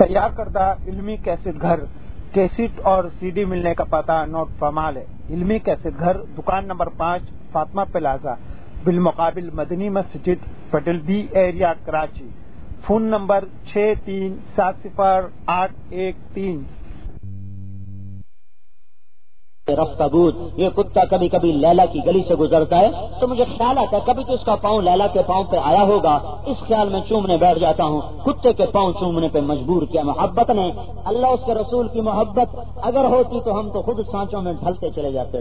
تیار کردہ علمی کیسٹ گھر، کیسٹ اور سی ڈی ملنے کا پتہ نوٹ فرما لیں۔ علمی کیسٹ گھر، دکان نمبر 5، فاطمہ پلازا، بالمقابل مدنی مسجد، پٹل B area, Karachi. Phone number 63708113۔ رفتہ بود، یہ کتا کبھی کبھی لیلا کی گلی سے گزرتا ہے تو مجھے خیال آتا ہے کبھی تو اس کا پاؤں لیلا کے پاؤں پہ آیا ہوگا، اس خیال میں چومنے بیٹھ جاتا ہوں۔ کتے کے پاؤں چومنے پہ مجبور کیا محبت نے، اللہ اس کے رسول کی محبت اگر ہوتی تو ہم تو خود سانچوں میں ڈھلتے چلے جاتے۔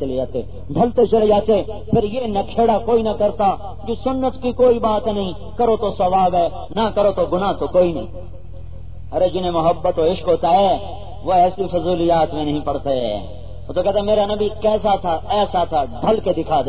پھر یہ نکھیڑا کوئی نہ کرتا جو سنت کی کوئی بات نہیں، کرو تو ثواب ہے، نہ کرو تو گناہ تو کوئی نہیں۔ ارے جنہیں محبت و عشق ہوتا ہے وہ ایسی فضولیات میں نہیں پڑتے۔ وہ تو کہتے ہیں میرا نبی کیسا تھا، ایسا تھا، ڈھل کے دکھا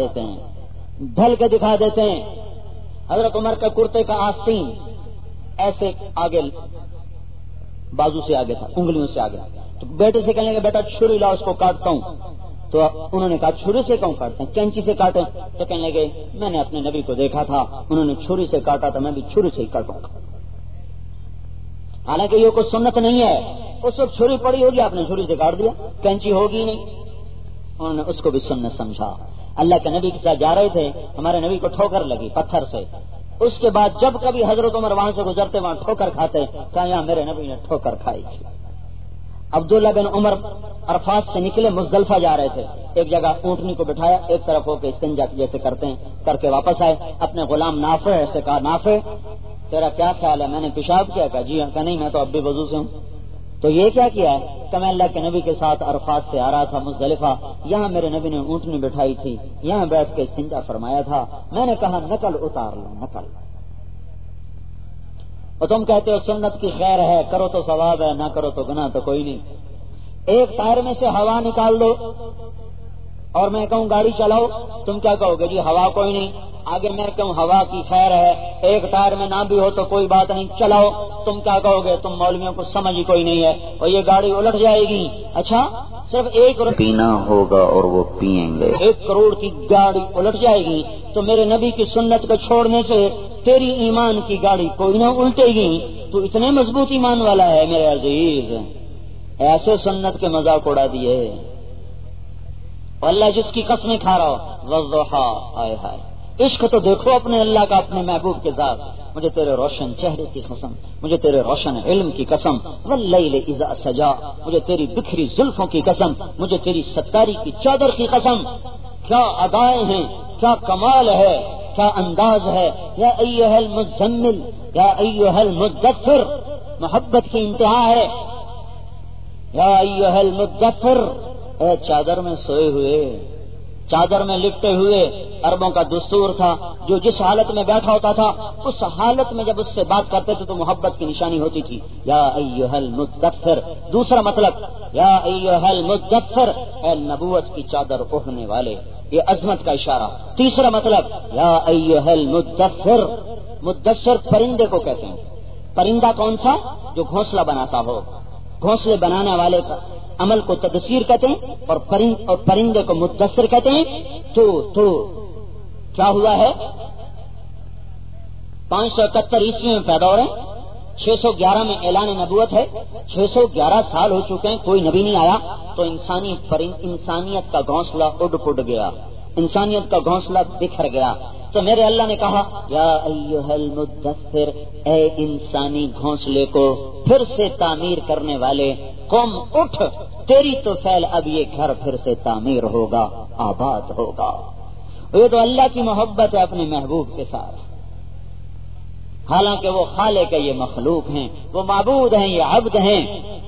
دیتے ہیں۔ حضرت عمر کے کرتے کا آستین ایسے آگے بازو سے آگے تھا، انگلیوں سے آگے، تو بیٹے سے کہنے لگے بیٹا چھری لا اس کو کاٹتا ہوں، تو انہوں نے کہا چھری سے کیوں کاٹتے ہیں، کینچی سے کاٹیں، تو کہنے لگے میں نے اپنے نبی کو دیکھا تھا انہوں نے چھری سے کاٹا تھا، میں بھی چھری سے ہی کاٹوں گا۔ حالانکہ یہ کوئی سنت نہیں ہے، اس وقت چھری پڑی ہوگی آپ نے چھری سے کاٹ دیا، کینچی ہوگی نہیں، انہوں نے اس کو بھی سنت سمجھا۔ اللہ کے نبی کے ساتھ جا رہے تھے، ہمارے نبی کو ٹھوکر لگی پتھر سے، اس کے بعد جب کبھی حضرت عمر وہاں سے گزرتے وہاں ٹھوکر کھاتے، کہا یہاں میرے نبی نے ٹھوکر کھائی تھی۔ عبداللہ بن عمر عرفات سے نکلے، مزدلفہ جا رہے تھے، ایک جگہ اونٹنی کو بٹھایا، ایک طرف ہو کے استنجا جیسے کرتے ہیں کر کے واپس آئے، اپنے غلام نافع سے کہا نافع تیرا کیا خیال ہے، میں نے پیشاب کیا؟ کہا جی ہاں۔ کہا نہیں میں تو اب بھی وضو سے ہوں۔ تو یہ کیا کیا ہے کہ میں اللہ کے نبی کے ساتھ عرفات سے آ رہا تھا مزدلفہ، یہاں میرے نبی نے اونٹنی بٹھائی تھی، یہاں بیٹھ کے استنجا فرمایا تھا، میں نے کہا نقل اتار لو نقل۔ اور تم کہتے ہو سنت کی خیر ہے، کرو تو ثواب ہے، نہ کرو تو گناہ تو کوئی نہیں۔ ایک ٹائر میں سے ہوا نکال دو اور میں کہوں گاڑی چلاؤ، تم کیا کہو گے؟ جی ہوا کوئی نہیں۔ آگے میں کہوں ہوا کی خیر ہے، ایک ٹائر میں نہ بھی ہو تو کوئی بات نہیں، چلاؤ، تم کیا کہو گے؟ تم مولویوں کو سمجھ ہی کوئی نہیں ہے اور یہ گاڑی الٹ جائے گی۔ اچھا صرف ایک پینا ہوگا اور وہ پیئیں گے، 1 کروڑ کی گاڑی الٹ جائے گی تو میرے نبی کی سنت کو چھوڑنے سے تیری ایمان کی گاڑی کوئی نہ الٹے گی۔ تو اتنے مضبوط ایمان والا ہے میرے عزیز، ایسے سنت کے مذاق اڑا دیے۔ اللہ جس کی قسمیں کھا رہا ہو، والضحیٰ، ہائے ہائے، عشق تو دیکھو اپنے اللہ کا، اپنے محبوب کے ساتھ۔ مجھے تیرے روشن چہرے کی قسم، مجھے تیرے روشن علم کی قسم، واللیل اذا سجا، مجھے تیری بکھری زلفوں کی قسم، مجھے تیری ستاری کی چادر کی قسم۔ کیا ادائیں ہیں، کیا کمال ہے، کیا انداز ہے۔ یا ایھا المزمل، یا ایھا المدثر، محبت کی انتہا ہے۔ یا ایھا المدثر، اے چادر میں سوئے ہوئے، چادر میں لپٹے ہوئے۔ عربوں کا دستور تھا جو جس حالت میں بیٹھا ہوتا تھا اس حالت میں جب اس سے بات کرتے تھے تو محبت کی نشانی ہوتی تھی۔ یا ایھا المدثر، دوسرا مطلب یا ایھا المدثر، اے نبوت کی چادر اوڑھنے والے، یہ عظمت کا اشارہ۔ تیسرا مطلب یا ایھا المدثر، مدثر پرندے کو کہتے ہیں۔ پرندہ کون سا؟ جو گھونسلہ بناتا ہو، گھونسلے بنانے والے کا عمل کو تدثیر کہتے ہیں اور پرندے کو مدثر کہتے ہیں۔ تو کیا ہوا ہے، 571 عیسوی میں پیدا ہو رہے ہیں، 611 میں اعلان نبوت ہے، 611 سال ہو چکے ہیں، کوئی نبی نہیں آیا، تو انسانیت کا گھونسلہ اڑ پھٹ گیا، انسانیت کا گھونسلہ بکھر گیا۔ تو میرے اللہ نے کہا یا ایھا المدثر، اے انسانی گھونسلے کو پھر سے تعمیر کرنے والے، قوم اٹھ، تیری تو فعل اب یہ گھر پھر سے تعمیر ہوگا، آباد ہوگا۔ یہ تو اللہ کی محبت ہے اپنے محبوب کے ساتھ، حالانکہ وہ خالق ہے، یہ مخلوق ہیں، وہ معبود ہیں، یہ عبد ہیں۔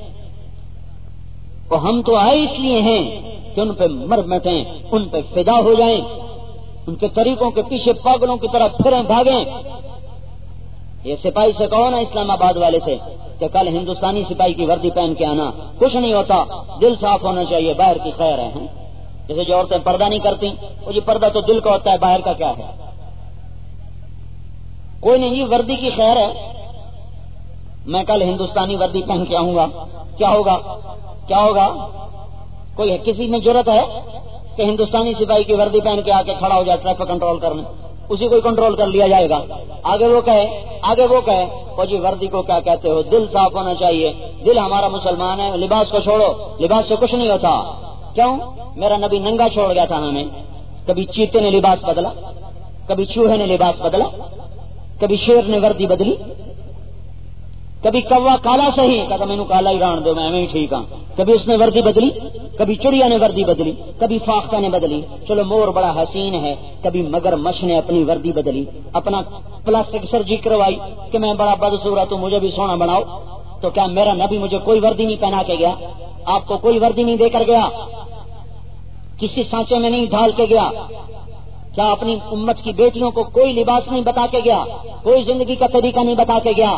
وہ ہم تو آئے اس لیے ہیں کہ ان پہ مر مٹیں، ان پہ فدا ہو جائیں، ان کے طریقوں کے پیچھے پاگلوں کی طرح پھریں بھاگیں۔ یہ سپاہی سے کہو نا اسلام آباد والے سے کہ کل ہندوستانی سپاہی کی وردی پہن کے آنا، کچھ نہیں ہوتا، دل صاف ہونا چاہیے، باہر کی خیر ہے۔ جیسے جو عورتیں پردہ نہیں کرتی، وہ جی پردہ تو دل کا ہوتا ہے، باہر کا کیا ہے؟ کوئی نہیں جی، وردی کی خیر ہے، میں کل ہندوستانی وردی پہن کے آؤں گا، کیا ہوگا؟ کیا ہوگا؟ کوئی کسی میں جرت ہے کہ ہندوستانی سپاہی کی وردی پہن کے آ کے کھڑا ہو جائے ٹریفک کنٹرول کرنے؟ اسی کو کنٹرول کر لیا جائے گا. آگے وہ کہے وہ جی وردی کو کیا کہتے ہو, دل صاف ہونا چاہیے. دل ہمارا مسلمان ہے, لباس کو چھوڑو, لباس سے کچھ نہیں ہوتا. کیوں؟ میرا نبی ننگا چھوڑ گیا تھا ہمیں. کبھی چیتے نے لباس بدلا, کبھی چوہے نے لباس بدلا, کبھی شیر نے وردی بدلی, کبھی کوا کالا صحیح کہتا میں نے کالا ہی ران دو, میں ہی ٹھیک ہوں. کبھی اس نے وردی بدلی, کبھی چڑیا نے وردی بدلی, کبھی فاختہ نے بدلی. چلو مور بڑا حسین ہے, کبھی مگر مچھ نے اپنی وردی بدلی, اپنا پلاسٹک سرجری کروائی کہ میں بڑا بدصورت ہوں, مجھے بھی سونا بناؤ. تو کیا میرا نبی مجھے کوئی وردی نہیں پہنا کے گیا؟ آپ کو کوئی وردی نہیں دے کر گیا؟ کسی سانچے میں نہیں ڈھال کے گیا؟ کیا اپنی امت کی بیٹیوں کو کوئی لباس نہیں بتا کے گیا؟ کوئی زندگی کا طریقہ نہیں بتا کے گیا؟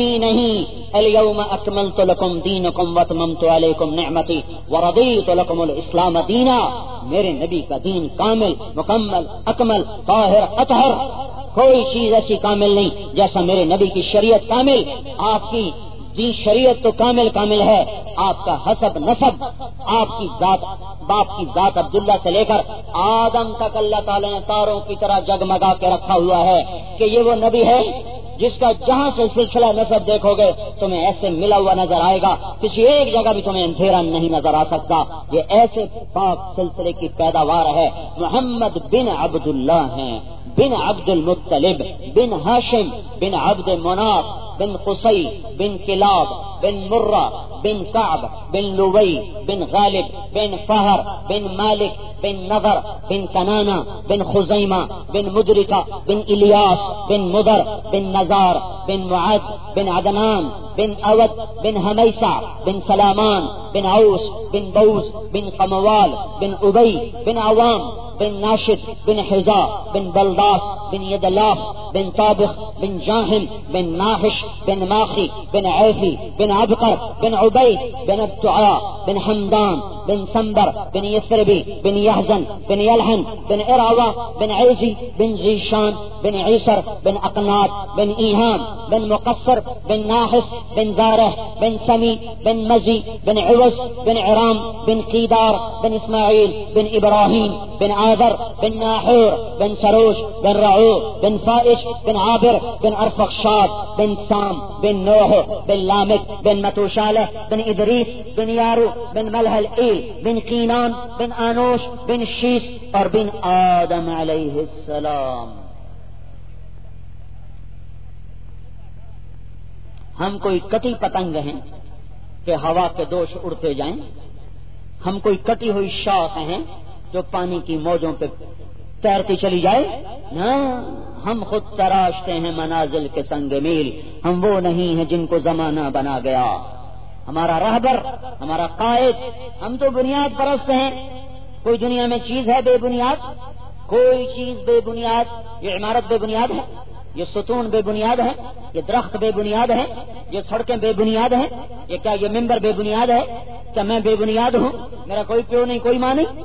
نہیں. الیوم اکملت لکم دینکم واتممت علیکم نعمتی ورضیت لکم الاسلام دینا. میرے نبی کا دین کامل, مکمل, اکمل, طاہر, اطہر. کوئی چیز ایسی کامل نہیں جیسا میرے نبی کی شریعت کامل. آپ کی دین شریعت تو کامل ہے. آپ کا حسب نسب, آپ کی ذات, باپ کی ذات عبداللہ سے لے کر آدم تک اللہ تعالی نے تاروں کی طرح جگمگا کے رکھا ہوا ہے کہ یہ وہ نبی ہے جس کا جہاں سے سلسلہ نسب دیکھو گے تمہیں ایسے ملا ہوا نظر آئے گا, کسی ایک جگہ بھی تمہیں اندھیرا نہیں نظر آ سکتا. یہ ایسے پاک سلسلے کی پیداوار ہے. محمد بن عبداللہ ہیں, بن عبد المطلب, بن ہاشم, بن عبد مناف, بن قصی, بن کلاب, بن مرہ, بن کعب, بن لوی, بن غالب, بن فہر, بن مالک, بن نضر, بن کنانہ, بن خزیمہ, بن مدرکہ, بن الیاس, بن مدر, بن نزار, بن معد, بن عدنان, بن اود, بن حمیسہ, بن سلامان, بن عوس, بن بوز, بن قموال, بن ابی, بن عوام, بن ناشد, بن حزا, بن بلداس, بن یدلاف, بن طابخ, بن جاہم, بن ناحش, بن ماخی, بن عیفی, بن عبقر, بن عبید, بن الدعاء, بن حمدان, بن سنبر, بن یثربی, بن یحزن, بن یلحن, بن اراوہ, بن عیزی, بن زیشان, بن عیسر, بن اقنات, بن ایہام, بن مقصر, بن ناحف, بن زارح, بن سمی, بن مزی, بن عوز, بن عرام, بن قیدار, بن اسماعیل, بن ابراہیم, بن عابر, بن ناحور, بن سروش, بن رعو, بن فائش, بن عابر, بن ارفخشاد, بن سام, بن نوح, بن لامک, بن متوشالہ, بن ادریس, بن یارو, بن ملحل ایل, بن قینان, بن آنوش, بن شیس اور بن آدم علیہ السلام. ہم کوئی کٹی پتنگ ہیں کہ ہوا کے دوش اڑتے جائیں, ہم کوئی کٹی ہوئی شاخ ہیں جو پانی کی موجوں پہ تیرتی چلی جائے نا. ہم خود تراشتے ہیں منازل کے سنگ میل, ہم وہ نہیں ہیں جن کو زمانہ بنا گیا. ہمارا رہبر, ہمارا قائد, ہم تو بنیاد پرست ہیں. کوئی دنیا میں چیز ہے بے بنیاد؟ کوئی چیز بے بنیاد؟ یہ عمارت بے بنیاد ہے, یہ ستون بے بنیاد ہے, یہ درخت بے بنیاد ہے, یہ سڑکیں بے بنیاد ہیں, یہ کیا یہ ممبر بے بنیاد ہے؟ کیا میں بے بنیاد ہوں؟ میرا کوئی پیو نہیں, کوئی ماں نہیں؟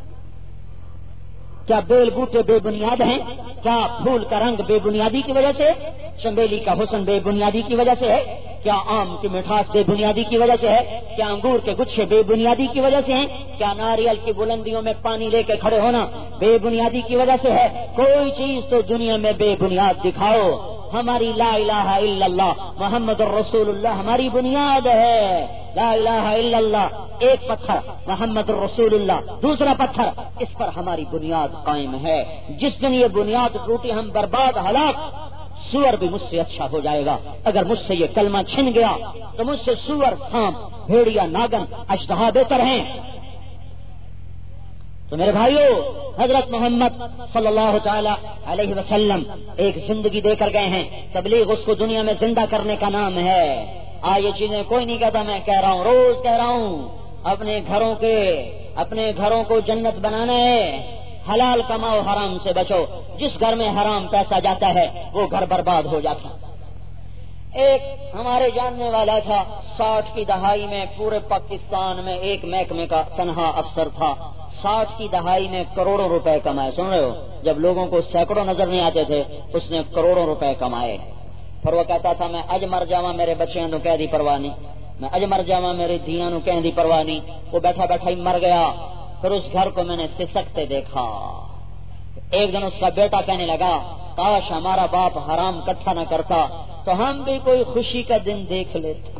کیا بیل بوٹے بے بنیاد ہیں؟ کیا پھول کا رنگ بے بنیادی کی وجہ سے؟ چنبیلی کا حسن بے بنیادی کی وجہ سے ہے؟ کیا آم کی مٹھاس بے بنیادی کی وجہ سے ہے؟ کیا انگور کے گچھے بے بنیادی کی وجہ سے ہیں؟ کیا ناریل کی بلندیوں میں پانی لے کے کھڑے ہونا بے بنیادی کی وجہ سے ہے؟ کوئی چیز تو دنیا میں بے بنیاد دکھاؤ. ہماری لا الہ الا اللہ محمد الرسول اللہ ہماری بنیاد ہے. لا الہ الا اللہ, ایک پتھر محمد الرسول اللہ, دوسرا پتھر, اس پر ہماری بنیاد قائم ہے. جس دن یہ بنیاد ٹوٹی ہم برباد, ہلاک. سور بھی مجھ سے اچھا ہو جائے گا اگر مجھ سے یہ کلمہ چھن گیا تو مجھ سے سور, سانپ, بھیڑیا, ناگن, اژدہا بہتر ہیں. تو میرے بھائیو, حضرت محمد صلی اللہ تعالی علیہ وسلم ایک زندگی دے کر گئے ہیں. تبلیغ اس کو دنیا میں زندہ کرنے کا نام ہے. یہ چیزیں کوئی نہیں کہتا, میں کہہ رہا ہوں, روز کہہ رہا ہوں. اپنے گھروں کو جنت بنانا ہے. حلال کماؤ, حرام سے بچو. جس گھر میں حرام پیسہ جاتا ہے وہ گھر برباد ہو جاتا. ایک ہمارے جاننے والا تھا, 60 کی دہائی میں پورے پاکستان میں ایک محکمے کا تنہا افسر تھا. 60 کی دہائی میں کروڑوں روپے کمائے. سن رہے ہو, جب لوگوں کو سینکڑوں نظر نہیں آتے تھے اس نے کروڑوں روپے کمائے. پھر وہ کہتا تھا میں اج مر جاواں میرے بچیاں تو کہہ دی پرواہ نہیں, میں اج مر جاواں میری دھیاں نو کہہ دی پرواہ نہیں. وہ بیٹھا بیٹھا ہی مر گیا. پھر اس گھر کو میں نے سسکتے دیکھا. ایک دن اس کا بیٹا کہنے لگا کاش ہمارا باپ حرام کٹھا نہ کرتا تو ہم بھی کوئی خوشی کا دن دیکھ لیتے،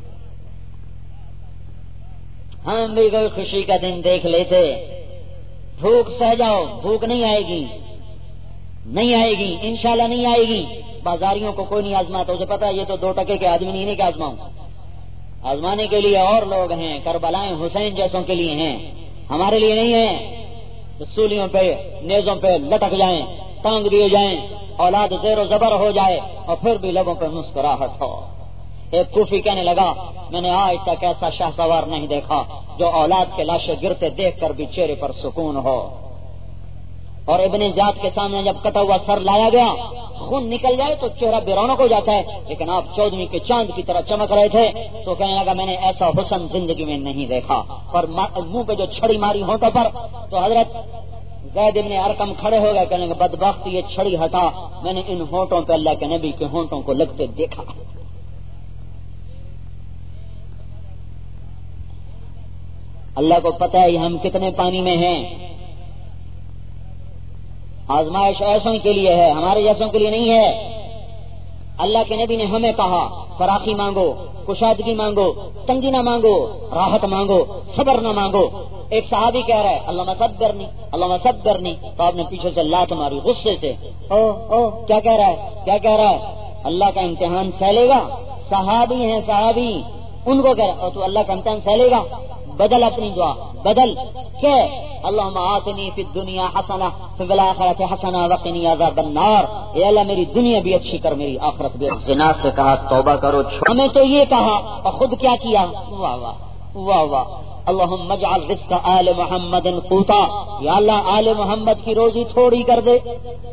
ہم بھی کوئی خوشی کا دن دیکھ لیتے۔ بھوک سہ جاؤ، بھوک نہیں آئے گی، نہیں آئے گی، انشاءاللہ نہیں آئے گی۔ بازاریوں کو کوئی نہیں آزماتا، اسے پتا یہ تو 2 ٹکے کے آدمی نہیں کہ آزماؤں، آزمانے کے لیے اور لوگ ہیں، کربلائیں حسین جیسوں کے لیے ہیں، ہمارے لیے نہیں ہیں۔ سولیوں پہ نیزوں پہ لٹک جائیں، ٹانگ دیے جائیں، اولاد زیر و زبر ہو جائے اور پھر بھی لبوں پہ مسکراہٹ ہو۔ ایک کوفی کہنے لگا میں نے آج تک ایسا شاہ سوار نہیں دیکھا جو اولاد کے لاشیں گرتے دیکھ کر بھی چہرے پر سکون ہو۔ اور ابن زیاد کے سامنے جب کٹا ہوا سر لایا گیا، خون نکل جائے تو چہرہ بے رونق ہو جاتا ہے، لیکن آپ 14ویں کے چاند کی طرح چمک رہے تھے، تو کہنے لگا میں نے ایسا حسن زندگی میں نہیں دیکھا۔ اور منہ پہ جو چھڑی ماری ہونٹوں پر، تو حضرت زید ابن ارقم کھڑے ہو گئے، کہنے لگا بدبخت یہ چھڑی ہٹا، میں نے ان ہونٹوں پہ اللہ کے نبی کے ہونٹوں کو لگتے دیکھا۔ اللہ کو پتہ ہے ہم کتنے پانی میں ہیں۔ آزمائش ایسوں کے لیے ہے، ہمارے جیسوں کے لیے نہیں ہے۔ اللہ کے نبی نے ہمیں کہا فراخی مانگو، کشادگی مانگو، تنگی نہ مانگو، راحت مانگو، صبر نہ مانگو۔ ایک صحابی کہہ رہا ہے اللہم صبرنی اللہم صبرنی، تو آپ نے پیچھے سے لات ماری غصے سے، او کیا کہہ رہا ہے، کیا کہہ رہا ہے؟ اللہ کا امتحان سہلے گا؟ صحابی ہیں صحابی، ان کو کہہ رہا ہے تو اللہ کا امتحان سہلے گا؟ بدل اپنی دعا، بدل کہ اللہم آتنی فی الدنیا حسنہ فی الآخرۃ حسنہ وقنی عذاب النار، اے اللہ میری دنیا بھی اچھی کر، میری آخرت بھی۔ زنا سے کہا توبہ کرو، ہمیں تو یہ کہا اور خود کیا کیا؟ واہ واہ واہ واہ، اللہم اجعل رزق آل محمد قوتا، یا اللہ آل محمد کی روزی تھوڑی کر دے،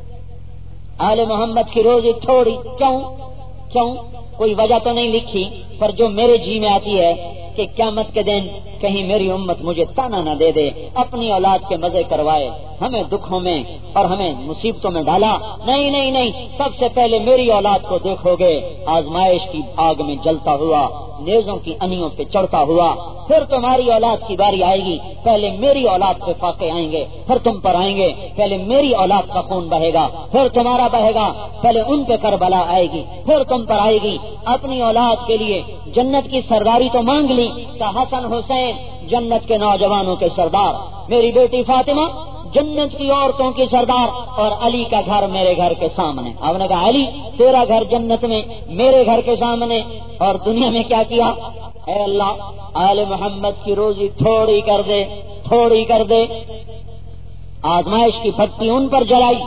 آل محمد کی روزی تھوڑی۔ کیوں؟ کوئی وجہ تو نہیں لکھی، پر جو میرے جی میں آتی ہے کہ قیامت کے دن کہیں میری امت مجھے تانا نہ دے دے، اپنی اولاد کے مزے کروائے، ہمیں دکھوں میں اور ہمیں مصیبتوں میں ڈالا۔ نہیں، سب سے پہلے میری اولاد کو دیکھو گے آزمائش کی آگ میں جلتا ہوا، نیزوں کی انیوں پہ چڑھتا ہوا، پھر تمہاری اولاد کی باری آئے گی، پہلے میری اولاد پہ فاقے آئیں گے، پھر تم پر آئیں گے، پہلے میری اولاد کا خون بہے گا، پھر تمہارا بہے گا، پہلے ان پہ کربلا آئے گی، پھر تم پر آئے گی۔ اپنی اولاد کے لیے جنت کی سرداری تو مانگ لی کہ حسن حسین جنت کے نوجوانوں کے سردار، میری بیٹی فاطمہ جنت کی عورتوں کی سردار، اور علی کا گھر میرے گھر کے سامنے۔ آپ نے کہا علی تیرا گھر جنت میں، میرے گھر کے سامنے، اور دنیا میں کیا کیا؟ اے اللہ آل محمد کی روزی تھوڑی کر دے، تھوڑی کر دے۔ آزمائش کی بھٹی ان پر جلائی۔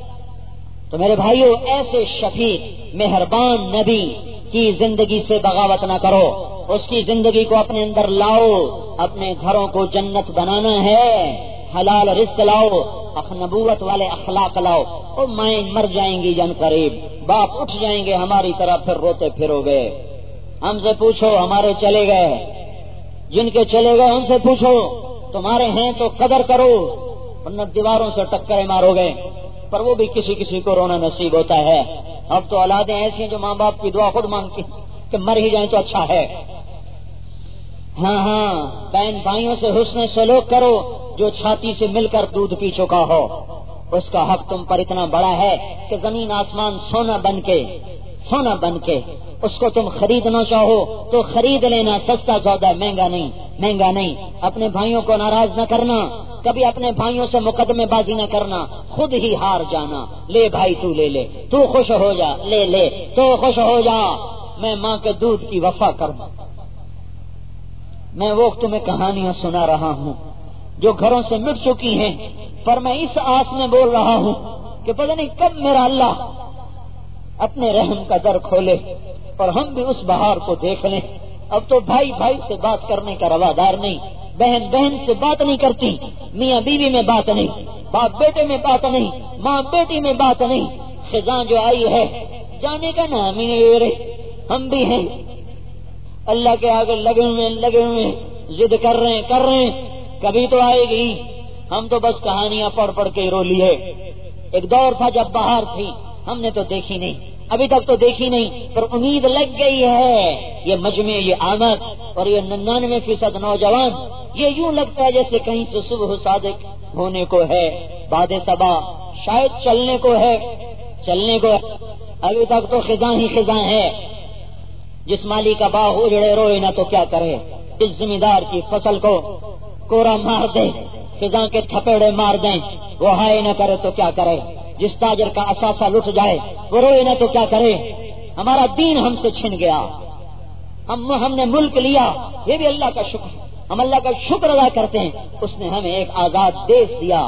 تو میرے بھائیو، ایسے شفیق مہربان نبی کی زندگی سے بغاوت نہ کرو، اس کی زندگی کو اپنے اندر لاؤ، اپنے گھروں کو جنت بنانا ہے، حلال رزق لاؤ، نبوت والے اخلاق لاؤ۔ اور مائیں مر جائیں گی جن قریب، باپ اٹھ جائیں گے ہماری طرح، پھر روتے پھرو گے۔ ہم سے پوچھو ہمارے چلے گئے، جن کے چلے گئے ان سے پوچھو تمہارے ہیں تو قدر کرو، ورنہ دیواروں سے ٹکرے مارو گے۔ پر وہ بھی کسی کو رونا نصیب ہوتا ہے۔ اب تو اولادیں ایسی ہیں جو ماں باپ کی دعا خود مانگتی کہ مر ہی جائیں تو اچھا ہے۔ ہاں، بہن بھائیوں سے حسن سلوک کرو، جو چھاتی سے مل کر دودھ پی چکا ہو، اس کا حق تم پر اتنا بڑا ہے کہ زمین آسمان سونا بن کے اس کو تم خریدنا چاہو تو خرید لینا، سستا سودا، مہنگا نہیں۔ اپنے بھائیوں کو ناراض نہ کرنا، کبھی اپنے بھائیوں سے مقدمے بازی نہ کرنا، خود ہی ہار جانا۔ لے بھائی تو لے، تو خوش ہو جا، لے تو خوش ہو جا، میں ماں کے دودھ کی وفا کروں۔ میں وہ تمہیں کہانیاں سنا رہا ہوں جو گھروں سے مٹ چکی ہیں، پر میں اس آس میں بول رہا ہوں کہ پتہ نہیں کب میرا اللہ اپنے رحم کا در کھولے اور ہم بھی اس بہار کو دیکھ لیں۔ اب تو بھائی سے بات کرنے کا روادار نہیں، بہن سے بات نہیں کرتی، میاں بیوی میں بات نہیں، باپ بیٹے میں بات نہیں، ماں بیٹی میں بات نہیں۔ خزاں جو آئی ہے جانے کا نام ہی نہیں لے رہے۔ ہم بھی ہیں اللہ کے آگے لگے ہوئے ضد کر رہے ہیں، کبھی تو آئے گی۔ ہم تو بس کہانیاں پڑھ کے رو لی ہے۔ ایک دور تھا جب بہار تھی، ہم نے تو دیکھی نہیں، ابھی تک تو دیکھی نہیں، پر امید لگ گئی ہے۔ یہ مجمع، یہ آمد اور یہ 99% نوجوان، یہ یوں لگتا ہے جیسے کہیں سے صبح صادق ہونے کو ہے۔ باد صبا شاید چلنے کو ہے، ابھی تک تو خزاں ہی خزاں ہے۔ جس مالی کا باغ اجڑے روئے نہ تو کیا کرے، اس زمیندار کی فصل کو کوڑا مار دے، خزاں کے تھپیڑے مار دیں، وہ ہائے نہ کرے تو کیا کرے، جس تاجر کا اثاثہ لٹ جائے وہ روئے نہ تو کیا کرے۔ ہمارا دین ہم سے چھن گیا، ہم نے ملک لیا، یہ بھی اللہ کا شکر، ہم اللہ کا شکر ادا کرتے ہیں، اس نے ہمیں ایک آزاد دیش دیا،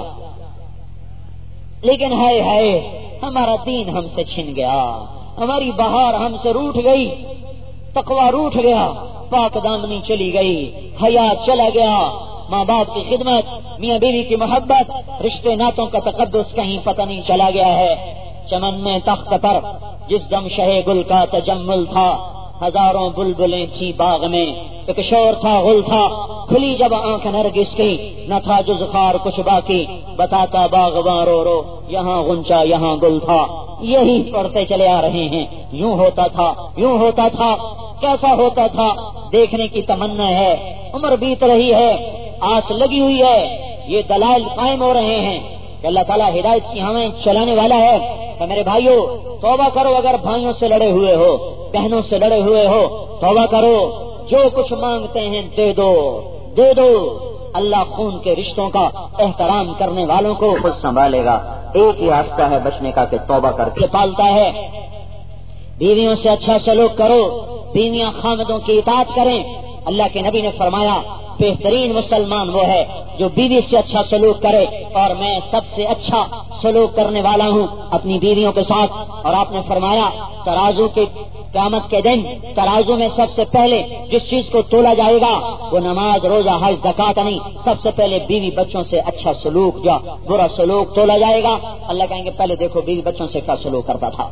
لیکن ہائے ہائے ہمارا دین ہم سے چھن گیا، ہماری بہار ہم سے روٹھ گئی، تقوی روٹھ گیا، پاک دامنی چلی گئی، حیا چلا گیا، ماں باپ کی خدمت، میاں بیوی کی محبت، رشتے ناتوں کا تقدس کہیں پتہ نہیں چلا گیا ہے۔ چمن میں تخت پر جس دم شہ گل کا تجمل تھا، ہزاروں بلبلیں تھی باغ میں، ایک شور تھا غل تھا، کھلی جب آنکھ نرگس کی، نہ تھا جز خار کچھ باقی، بتاتا باغباں رو رو یہاں غنچہ یہاں گل تھا۔ یہی پڑھتے چلے آ رہے ہیں، یوں ہوتا تھا، یوں ہوتا تھا، کیسا ہوتا تھا دیکھنے کی تمنا ہے، عمر بیت رہی ہے، آس لگی ہوئی ہے، یہ دلائل قائم ہو رہے ہیں کہ اللہ تعالیٰ ہدایت کی ہمیں چلانے والا ہے۔ تو میرے بھائیو توبہ کرو، اگر بھائیوں سے لڑے ہوئے ہو، بہنوں سے لڑے ہوئے ہو، توبہ کرو، جو کچھ مانگتے ہیں دے دو، دے دو، اللہ خون کے رشتوں کا احترام کرنے والوں کو خود سنبھالے گا۔ ایک ہی راستہ ہے بچنے کا کہ توبہ کر کے پالتا ہے۔ بیویوں سے اچھا سلوک کرو، بیویاں خامدوں کی اطاعت کریں۔ اللہ کے نبی نے فرمایا بہترین مسلمان وہ ہے جو بیوی سے اچھا سلوک کرے، اور میں سب سے اچھا سلوک کرنے والا ہوں اپنی بیویوں کے ساتھ۔ اور آپ نے فرمایا ترازو کے قیامت کے دن ترازو میں سب سے پہلے جس چیز کو تولا جائے گا وہ نماز، روزہ، حج، زکات نہیں، سب سے پہلے بیوی بچوں سے اچھا سلوک، جو برا سلوک تولا جائے گا۔ اللہ کہیں گے پہلے دیکھو بیوی بچوں سے کیا سلوک کرتا تھا۔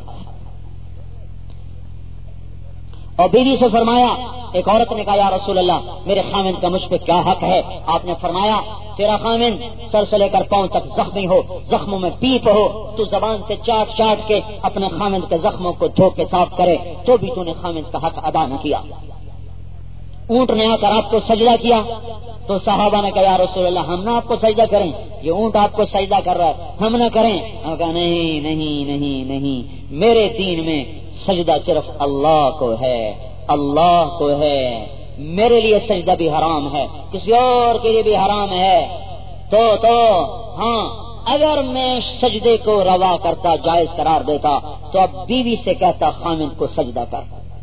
اور بیوی سے فرمایا، ایک عورت نے کہا یا رسول اللہ میرے خامن کا مجھ پہ کیا حق ہے؟ آپ نے فرمایا تیرا خامن سر سے لے کر پاؤں تک زخمی ہو، زخموں میں پیپ ہو، تو زبان سے چاٹ چاٹ کے اپنے خامن کے زخموں کو دھو کے صاف کرے، تو بھی تو نے خامن کا حق ادا نہ کیا۔ اونٹ نے آ کر آپ کو سجدہ کیا تو صحابہ نے کہا یا رسول اللہ ہم نہ آپ کو سجدہ کریں، یہ اونٹ آپ کو سجدہ کر رہا ہے، ہم نہ کریں؟ ہم کہا نہیں نہیں نہیں نہیں، میرے دین میں سجدہ صرف اللہ کو ہے، اللہ کو ہے، میرے لیے سجدہ بھی حرام ہے، کسی اور کے لیے بھی حرام ہے۔ تو ہاں اگر میں سجدے کو روا کرتا، جائز قرار دیتا تو اب بیوی سے کہتا خامن کو سجدہ کر۔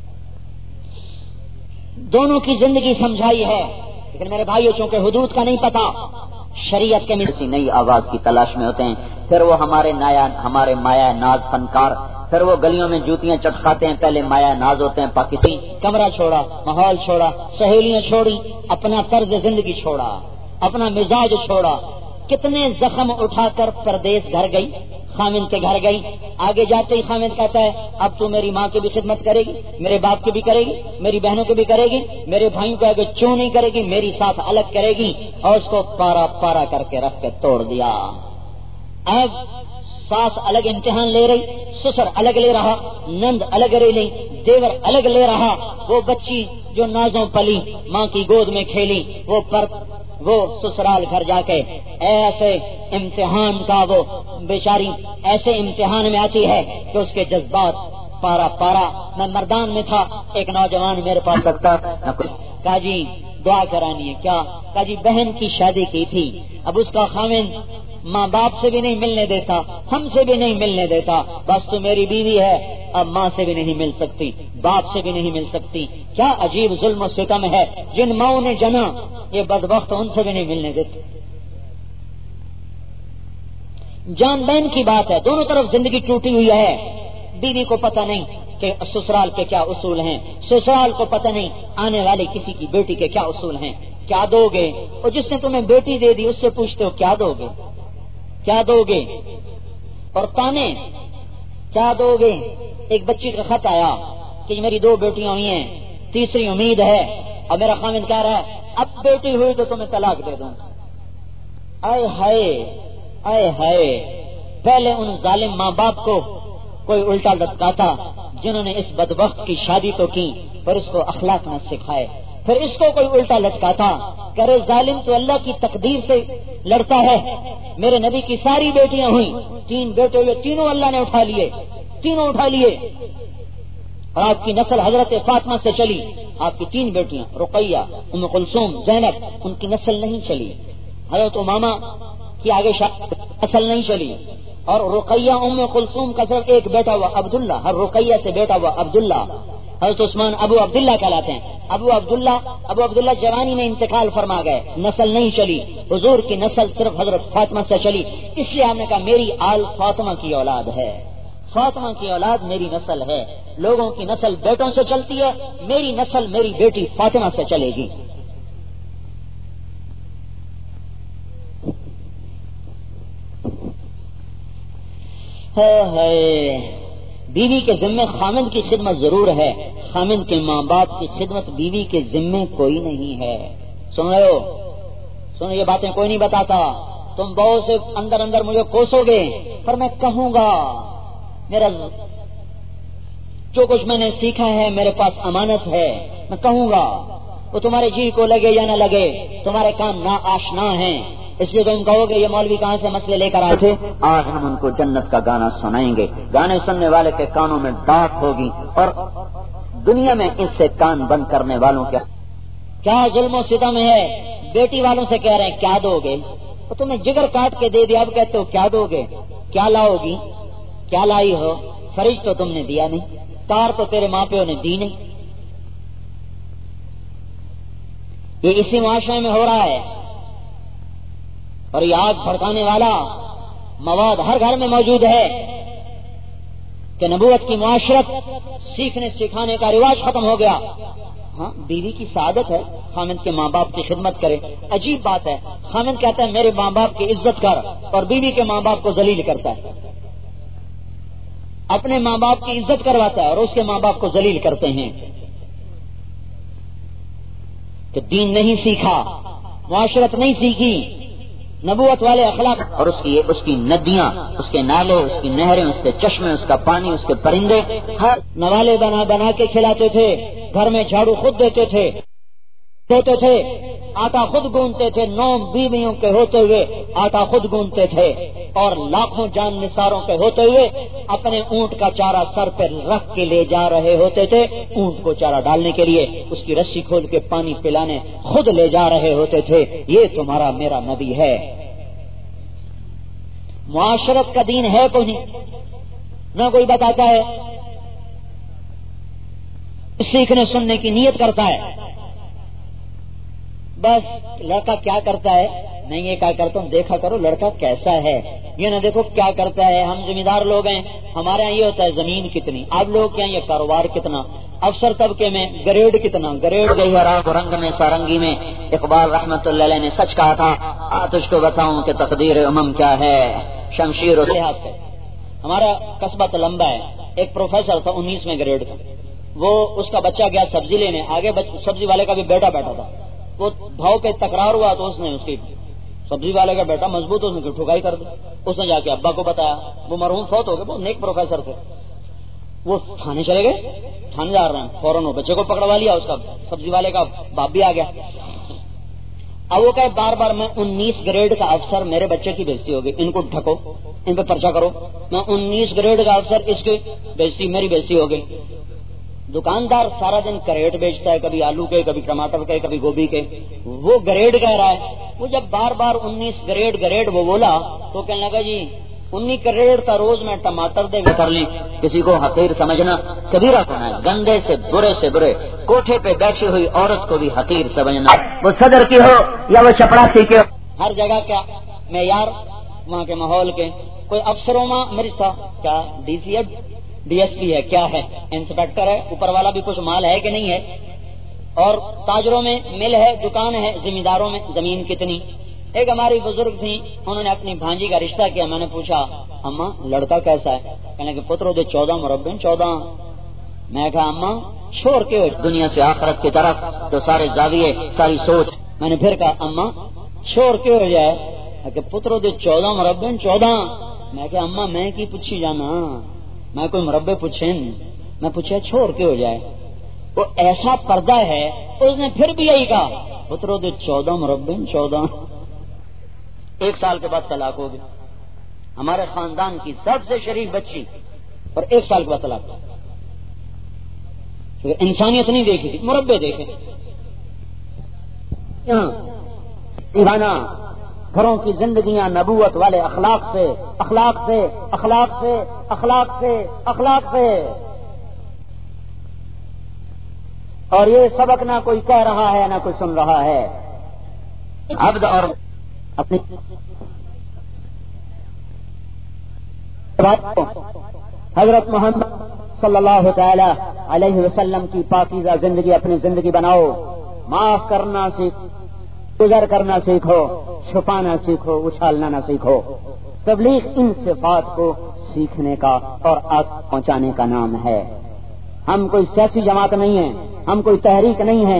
دونوں کی زندگی سمجھائی ہے، لیکن میرے بھائیوں چونکہ حدود کا نہیں پتا، شریعت کے کسی نئی آواز کی تلاش میں ہوتے ہیں، پھر وہ ہمارے مایا ناز فنکار، پھر وہ گلیوں میں جوتیاں چٹکاتے ہیں، پہلے مایا ناز ہوتے ہیں پاکستانی، کمرہ چھوڑا، ماحول چھوڑا، سہیلیاں چھوڑی، اپنا طرز زندگی چھوڑا، اپنا مزاج چھوڑا، کتنے زخم اٹھا کر پردیس گھر گئی، خامن کے گھر گئی، آگے جاتے ہی خامن کہتا ہے اب تو میری ماں کی بھی خدمت کرے گی، میرے باپ کی بھی کرے گی، میری بہنوں کی بھی کرے گی، میرے بھائیوں کو آگے چوں نہیں کرے گی، میری ساتھ الگ کرے گی، اور اس کو پارا پارا کر کے رکھ کے توڑ دیا۔ اب ساس الگ امتحان لے رہی، سسر الگ لے رہا، نند الگ لے رہی، دیور الگ لے رہا، وہ بچی جو نازوں پلی ماں کی گود میں کھیلی وہ سسرال گھر جا کے ایسے امتحان کا وہ بیچاری ایسے امتحان میں آتی ہے کہ اس کے جذبات پارا پارا۔ میں مردان میں تھا، ایک نوجوان میرے پاس سکتا کہا جی دعا کرانی ہے کیا؟ کہا جی بہن کی شادی کی تھی، اب اس کا خامن ماں باپ سے بھی نہیں ملنے دیتا، ہم سے بھی نہیں ملنے دیتا، بس تو میری بیوی ہے، اب ماں سے بھی نہیں مل سکتی، باپ سے بھی نہیں مل سکتی۔ کیا عجیب ظلم و ستم ہے، جن ماؤں نے جنا یہ بدبخت ان سے بھی نہیں ملنے دیتے۔ جان بہن کی بات ہے، دونوں طرف زندگی ٹوٹی ہوئی ہے، بیوی کو پتہ نہیں کہ سسرال کے کیا اصول ہیں، سسرال کو پتہ نہیں آنے والے کسی کی بیٹی کے کیا اصول ہیں، کیا دو گے؟ اور جس نے تمہیں بیٹی دے دی اس سے پوچھتے ہو کیا دو گے، کیا دو گے؟ اور تانے کیا دو گے؟ ایک بچی کا خط آیا کہ میری 2 بیٹیاں ہوئی ہیں، تیسری امید ہے، اور میرا خامن کہہ رہا ہے اب بیٹی ہوئی تو تمہیں طلاق دے دوں۔ آئے ہائے آئے ہائے، پہلے ان ظالم ماں باپ کو کوئی الٹا لٹکاتا جنہوں نے اس بدبخت کی شادی تو کی پر اس کو اخلاق نہ سکھائے، پھر اس کو کوئی الٹا لٹکاتا کرے ظالم تو اللہ کی تقدیر سے لڑتا ہے. میرے نبی کی ساری بیٹیاں ہوئیں, 3 بیٹے ہوئے, تینوں اللہ نے اٹھا لیے, تینوں اٹھا لیے. اور آپ کی نسل حضرت فاطمہ سے چلی. آپ کی 3 بیٹیاں رقیہ, ام کلثوم, زینب, ان کی نسل نہیں چلی. حضرت امامہ کی آگے نسل نہیں چلی. اور رقیہ ام کلثوم کا صرف ایک بیٹا ہوا عبداللہ, ہر رقیہ سے بیٹا ہوا عبداللہ. حضرت عثمان ابو عبداللہ کہلاتے ہیں. ابو عبداللہ جوانی میں انتقال فرما گئے, نسل نہیں چلی. حضور کی نسل صرف حضرت فاطمہ سے چلی. اس لیے ہم نے کہا میری آل فاطمہ کی اولاد ہے, فاطمہ کی اولاد میری نسل ہے. لوگوں کی نسل بیٹوں سے چلتی ہے, میری نسل میری بیٹی فاطمہ سے چلے گی. بیوی کے ذمے خامند کی خدمت ضرور ہے, خامند کے ماں باپ کی خدمت بیوی کے ذمے کوئی نہیں ہے. سن رہے ہو؟ سن, یہ باتیں کوئی نہیں بتاتا. تم بہت سے اندر اندر مجھے کوسو گے, پر میں کہوں گا میرا جو کچھ میں نے سیکھا ہے میرے پاس امانت ہے, میں کہوں گا. وہ تمہارے جی کو لگے یا نہ لگے, تمہارے کام نا آشنا ہیں, اس لیے تم کہو گے یہ مولوی کہاں سے مسئلے لے کر آئے تھے. آج ہم ان کو جنت کا گانا سنائیں گے. گانے سننے والے کے کانوں میں ڈانٹ ہوگی, اور دنیا میں اس سے کان بند کرنے والوں کے کیا ظلم و ستم ہے. بیٹی والوں سے کہہ رہے ہیں کیا دو گے, تو تمہیں جگر کاٹ کے دے دیا, اب کہتے ہو کیا دو گے, کیا لاؤ گی, کیا لائی ہو. فریج تو تم نے دیا نہیں, کار تو تیرے ماں پیو نے دی نہیں. یہ اسی معاشرے میں ہو رہا ہے, اور یہ آگ بھڑکانے والا مواد ہر گھر میں موجود ہے کہ نبوت کی معاشرت سیکھنے سکھانے کا رواج ختم ہو گیا. ہاں, بیوی کی سعادت ہے خامند کے ماں باپ کی خدمت کرے. عجیب بات ہے, خامند کہتا ہے میرے ماں باپ کی عزت کر, اور بیوی کے ماں باپ کو ذلیل کرتا ہے. اپنے ماں باپ کی عزت کرواتا ہے اور اس کے ماں باپ کو ذلیل کرتے ہیں. کہ دین نہیں سیکھا, معاشرت نہیں سیکھی, نبوت والے اخلاق, اور اس کی ندیاں, اس کے نالے, اس کی نہریں, اس کے چشمے, اس کا پانی, اس کے پرندے, ہر نوالے بنا بنا کے کھلاتے تھے. گھر میں جھاڑو خود دیتے تھے, دھوتے تھے, آٹا خود گوندتے تھے. 9 بیویوں کے ہوتے ہوئے آٹا خود گوندتے تھے, اور لاکھوں جان نثاروں کے ہوتے ہوئے اپنے اونٹ کا چارہ سر پر رکھ کے لے جا رہے ہوتے تھے. اونٹ کو چارہ ڈالنے کے لیے اس کی رسی کھول کے پانی پلانے خود لے جا رہے ہوتے تھے. یہ تمہارا میرا نبی ہے. معاشرت کا دین ہے کوئی نہیں, نہ کوئی بتاتا ہے. سیکھنے سننے کی نیت کرتا ہے, بس لڑکا کیا کرتا ہے, نہیں یہ کیا کرتا ہوں, دیکھا کرو لڑکا کیسا ہے, یہ نہ دیکھو کیا کرتا ہے. ہم ذمہ دار لوگ ہیں, ہمارے یہاں یہ ہوتا ہے زمین کتنی, آپ لوگ کے یہاں یہ کاروبار کتنا, افسر طبقے میں گریڈ کتنا, گریڈ گئی رنگ میں سارنگی میں. اقبال رحمت اللہ علیہ نے سچ کہا تھا, تجھ کو بتاؤں کہ تقدیر امم کیا ہے, شمشیر و لحاظ سے. ہمارا قصبہ تو لمبا ہے. ایک پروفیسر تھا 19ویں گریڈ کا, وہ اس کا بچہ گیا سبزی لینے, آگے سبزی والے کا بھی بیٹا بیٹھا تھا. وہ بھاؤ پہ تکرار ہوا تو اس نے اس کی سبزی والے کا بیٹا مضبوط, اس نے ٹھکائی کر دی. اس نے جا کے ابا کو بتایا, وہ مرحوم فوت ہو گئے, وہ نیک پروفیسر تھے. وہ تھانے چلے گئے, تھانے جا رہے ہیں, فوراً وہ بچے کو پکڑوا لیا, اس کا سبزی والے کا باپ بھی آ گیا. اب وہ کہے بار بار میں 19 گریڈ کا افسر, میرے بچے کی بےزتی ہوگی, ان کو ڈھکو, ان پہ پرچہ کرو. میں 19 گریڈ کا افسر, اس کی بےزتی, میری بےزتی ہوگی. دکاندار سارا دن کریٹ بیچتا ہے, کبھی آلو کے, کبھی ٹماٹر کے, کبھی گوبھی کے. وہ گریڈ کہہ رہا ہے. وہ جب بار بار 19 گریڈ وہ بولا تو کہنے لگا جی 19 گریڈ کا روز میں ٹماٹر دے کر لیں. کسی کو حقیر سمجھنا کبیرہ ہونا ہے, گندے سے برے کوٹھے پہ بیٹھی ہوئی عورت کو بھی حقیر سمجھنا, وہ صدر کی ہو یا وہ چپڑاسی کی ہو. ہر جگہ کیا معیار وہاں کے ماحول کے. کوئی افسروں میں میری تھا کیا ڈی سی ہے, ڈی ایس پی ہے, کیا ہے, انسپیکٹر ہے, اوپر والا بھی کچھ مال ہے کہ نہیں ہے. اور تاجروں میں مل ہے, دکان ہے, ذمہ داروں میں زمین کتنی. ایک ہماری بزرگ تھی, انہوں نے اپنی بھانجی کا رشتہ کیا. میں نے پوچھا اماں لڑکا کیسا ہے, کہنے کہ پترو دے 14 مربع 14. میں کہا اماں چھوڑ کے دنیا سے آخرت کی طرف تو سارے زاویے ساری سوچ. میں نے پھر کہا اماں چھوڑ کے ہو جائے, کہ پترو دے 14 مربع 14. میں کہا اماں میں کی پوچھی جانا, میں کوئی مربع پوچھیں, میں پوچھا چھوڑ کے ہو جائے. وہ ایسا پردہ ہے، اس نے پھر بھی یہی کہا اترو دے 14 مربع 14، 1 سال کے بعد طلاق ہو گئی۔ ہمارے خاندان کی سب سے شریف بچی اور 1 سال کے بعد طلاق، انسانیت نہیں دیکھی تھی، مربع دیکھے۔ دیوانہ گھروں کی زندگیاں نبوت والے اخلاق سے اخلاق سے اخلاق سے اخلاق سے اخلاق سے، اور یہ سبق نہ کوئی کہہ رہا ہے نہ کوئی سن رہا ہے۔ عبد اور اپنی حضرت محمد صلی اللہ تعالی علیہ وسلم کی پاکیزہ زندگی اپنی زندگی بناؤ، معاف کرنا سیکھو، گزر کرنا سیکھو، چھپانا سیکھو، اچھالنا نہ سیکھو۔ تبلیغ ان صفات کو سیکھنے کا اور آگ پہنچانے کا نام ہے۔ ہم کوئی سیاسی جماعت نہیں ہیں، ہم کوئی تحریک نہیں ہیں،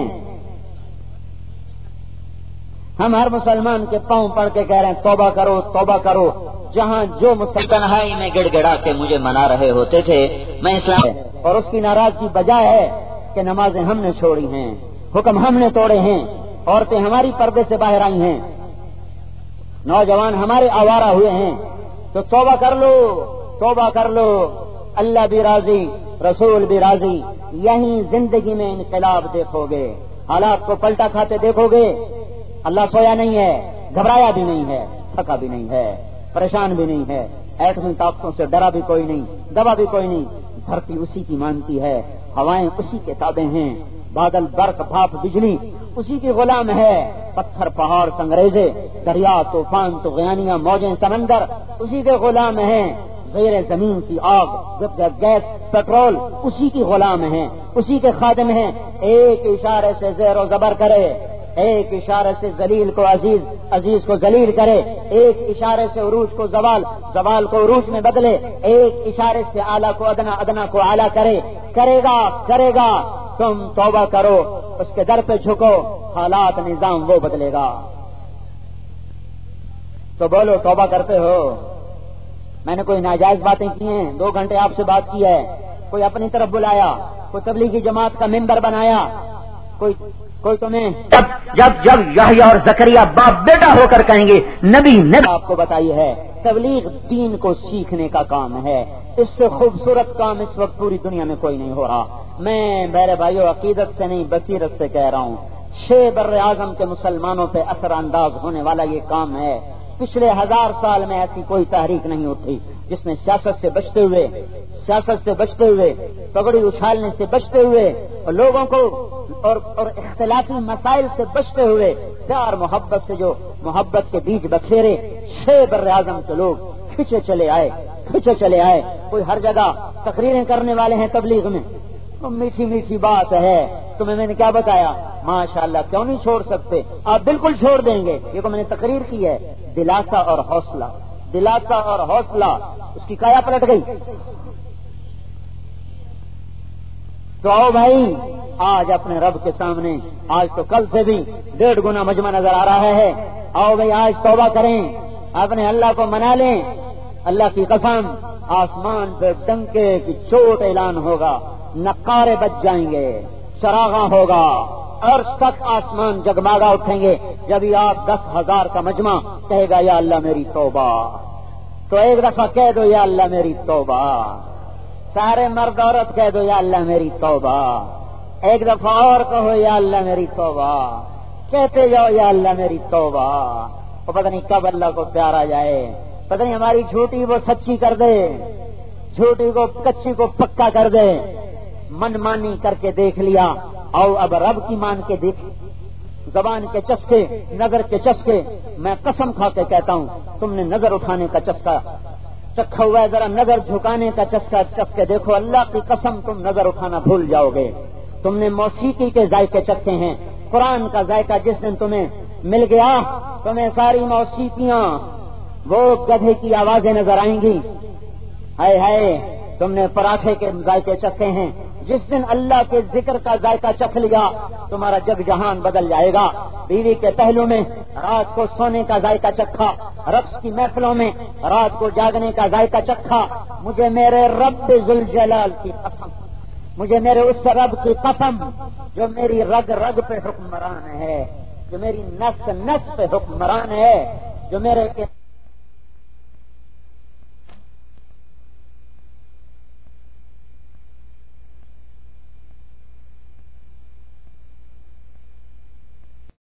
ہم ہر مسلمان کے پاؤں پڑھ کے کہہ رہے ہیں توبہ کرو توبہ کرو۔ جہاں جو تنہائی میں گڑ گڑا کے مجھے منا رہے ہوتے تھے میں اسلام، اور اس کی ناراضگی بجائے ہے کہ نمازیں ہم نے چھوڑی ہیں، حکم ہم نے توڑے ہیں، عورتیں ہماری پردے سے باہر آئی ہیں، نوجوان ہمارے آوارہ ہوئے ہیں، تو توبہ کر لو توبہ کر لو، اللہ بھی راضی رسول بھی راضی۔ یہیں زندگی میں انقلاب دیکھو گے، حالات کو پلٹا کھاتے دیکھو گے۔ اللہ سویا نہیں ہے، گھبرایا بھی نہیں ہے، تھکا بھی نہیں ہے، پریشان بھی نہیں ہے، ایٹمی طاقتوں سے ڈرا بھی کوئی نہیں، دبا بھی کوئی نہیں۔ دھرتی اسی کی مانتی ہے، ہوائیں اسی کے تابع ہیں، بادل برق بھاپ بجلی اسی کی غلام ہے، پتھر پہاڑ سنگریزے دریا طوفان طغیانیاں موجیں سمندر اسی کے غلام ہیں، زیر زمین کی آگ گیس پیٹرول اسی کی غلام ہیں، اسی کے خادم ہیں۔ ایک اشارے سے زیر و زبر کرے، ایک اشارے سے ذلیل کو عزیز، عزیز کو ذلیل کرے، ایک اشارے سے عروج کو زوال، زوال کو عروج میں بدلے، ایک اشارے سے اعلیٰ کو ادنا، ادنا کو اعلیٰ کرے، کرے گا۔ تم توبہ کرو، اس کے در پہ جھکو، حالات نظام وہ بدلے گا۔ تو بولو توبہ کرتے ہو؟ میں نے کوئی ناجائز باتیں کی ہیں؟ 2 گھنٹے آپ سے بات کی ہے، کوئی اپنی طرف بلایا، کوئی تبلیغی جماعت کا ممبر بنایا، کوئی تمہیں جب یحییٰ اور زکریا باپ بیٹا ہو کر کہیں گے نبی آپ کو بتائی ہے۔ تبلیغ دین کو سیکھنے کا کام ہے، اس سے خوبصورت کام اس وقت پوری دنیا میں کوئی نہیں ہو رہا۔ میں میرے بھائیو عقیدت سے نہیں بصیرت سے کہہ رہا ہوں، 6 بر اعظم کے مسلمانوں پہ اثر انداز ہونے والا یہ کام ہے۔ پچھلے 1000 سال میں ایسی کوئی تحریک نہیں اٹھی جس نے سیاست سے بچتے ہوئے پگڑی اچھالنے سے بچتے ہوئے اور لوگوں کو اور اختلافی مسائل سے بچتے ہوئے پیار محبت سے جو محبت کے بیج بکھیرے 6 بر اعظم کے لوگ کھچے چلے آئے۔ کوئی ہر جگہ تقریریں کرنے والے ہیں تبلیغ میں، میٹھی میٹھی بات ہے، تمہیں میں نے کیا بتایا؟ ماشاءاللہ، کیوں نہیں چھوڑ سکتے؟ آپ بالکل چھوڑ دیں گے، یہ تو میں نے تقریر کی ہے۔ دلاسا اور حوصلہ اس کی کایا پلٹ گئی۔ تو آؤ بھائی، آج اپنے رب کے سامنے، آج تو کل سے بھی 1.5 گنا مجمع نظر آ رہا ہے۔ آؤ بھائی آج توبہ کریں، اپنے اللہ کو منا لیں۔ اللہ کی قسم، آسمان پہ ڈنکے کی چوٹ اعلان ہوگا، نقارے بج جائیں گے، چراغاں ہوگا، عرش تک آسمان جگمگا اٹھیں گے جب یہ آپ 10,000 کا مجمع کہے گا یا اللہ میری توبہ۔ تو ایک دفعہ کہہ دو یا اللہ میری توبہ، سارے مرد عورت کہہ دو یا اللہ میری توبہ، ایک دفعہ اور کہو یا اللہ میری توبہ، کہتے جاؤ یا اللہ میری توبہ۔ وہ پتہ نہیں کب اللہ کو پیار آ جائے، پتہ نہیں ہماری جھوٹی وہ سچی کر دے، جھوٹی کو کچی کو پکا کر دے۔ من مانی کر کے دیکھ لیا، آؤ اب رب کی مان کے دیکھ۔ زبان کے چسکے، نظر کے چسکے، میں قسم کھا کے کہتا ہوں تم نے نظر اٹھانے کا چسکا چکھا ہوا ہے، ذرا نظر جھکانے کا چسکا چکھ کے دیکھو، اللہ کی قسم تم نظر اٹھانا بھول جاؤ گے۔ تم نے موسیقی کے ذائقے چکھے ہیں، قرآن کا ذائقہ جس دن تمہیں مل گیا، تمہیں ساری موسیقیاں وہ گدھے کی آوازیں نظر آئیں گی۔ ہائے ہائے، تم نے پراٹھے کے ذائقے چکھے ہیں، جس دن اللہ کے ذکر کا ذائقہ چکھ لیا تمہارا جگ جہان بدل جائے گا۔ بیوی کے پہلو میں رات کو سونے کا ذائقہ چکھا، رقص کی محفلوں میں رات کو جاگنے کا ذائقہ چکھا، مجھے میرے رب ذوالجلال کی قسم مجھے میرے اس رب کی قسم جو میری رگ رگ پہ حکمران ہے، جو میری نس نس پہ حکمران ہے، جو میرے